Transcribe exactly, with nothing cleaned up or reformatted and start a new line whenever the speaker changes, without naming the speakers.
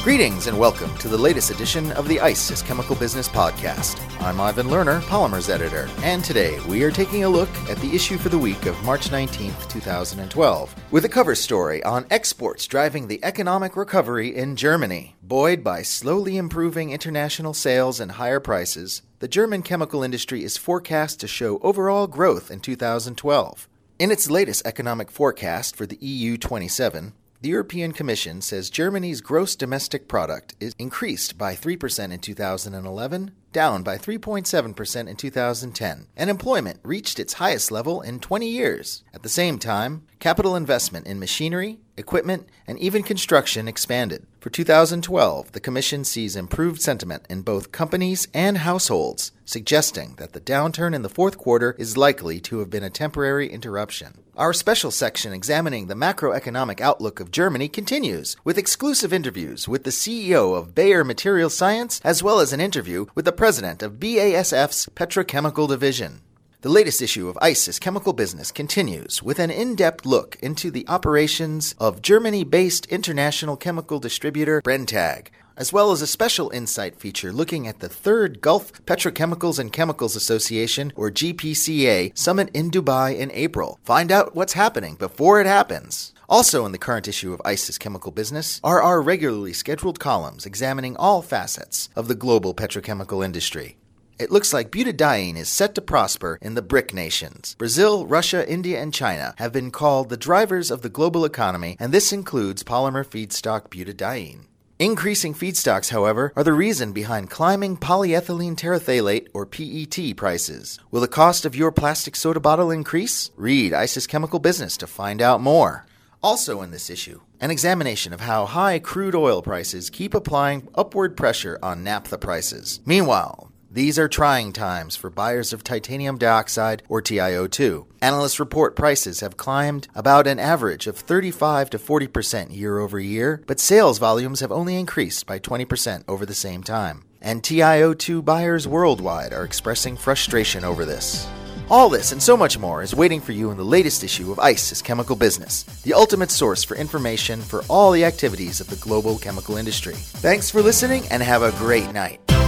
Greetings and welcome to the latest edition of the ICE is Chemical Business Podcast. I'm Ivan Lerner, Polymers Editor, and today we are taking a look at the issue for the week of March nineteenth, two thousand twelve, with a cover story on exports driving the economic recovery in Germany. Buoyed by slowly improving international sales and higher prices, the German chemical industry is forecast to show overall growth in two thousand twelve. In its latest economic forecast for the E U twenty-seven, the European Commission says Germany's gross domestic product is increased by three percent in two thousand eleven, down by three point seven percent in two thousand ten, and employment reached its highest level in twenty years. At the same time, capital investment in machinery, equipment, and even construction expanded. For two thousand twelve, the Commission sees improved sentiment in both companies and households, suggesting that the downturn in the fourth quarter is likely to have been a temporary interruption. Our special section examining the macroeconomic outlook of Germany continues, with exclusive interviews with the C E O of Bayer Materials Science, as well as an interview with the president of B A S F's Petrochemical Division. The latest issue of ICE is Chemical Business continues with an in-depth look into the operations of Germany-based international chemical distributor Brenntag, as well as a special insight feature looking at the third Gulf Petrochemicals and Chemicals Association, or G P C A, summit in Dubai in April. Find out what's happening before it happens. Also in the current issue of ICE is Chemical Business are our regularly scheduled columns examining all facets of the global petrochemical industry. It looks like butadiene is set to prosper in the BRIC nations. Brazil, Russia, India, and China have been called the drivers of the global economy, and this includes polymer feedstock butadiene. Increasing feedstocks, however, are the reason behind climbing polyethylene terephthalate, or P E T, prices. Will the cost of your plastic soda bottle increase? Read ICE is Chemical Business to find out more. Also in this issue, an examination of how high crude oil prices keep applying upward pressure on naphtha prices. Meanwhile, these are trying times for buyers of titanium dioxide, or T i O two. Analysts report prices have climbed about an average of thirty-five to forty percent year over year, but sales volumes have only increased by twenty percent over the same time. And T i O two buyers worldwide are expressing frustration over this. All this and so much more is waiting for you in the latest issue of ICE is Chemical Business, the ultimate source for information for all the activities of the global chemical industry. Thanks for listening and have a great night.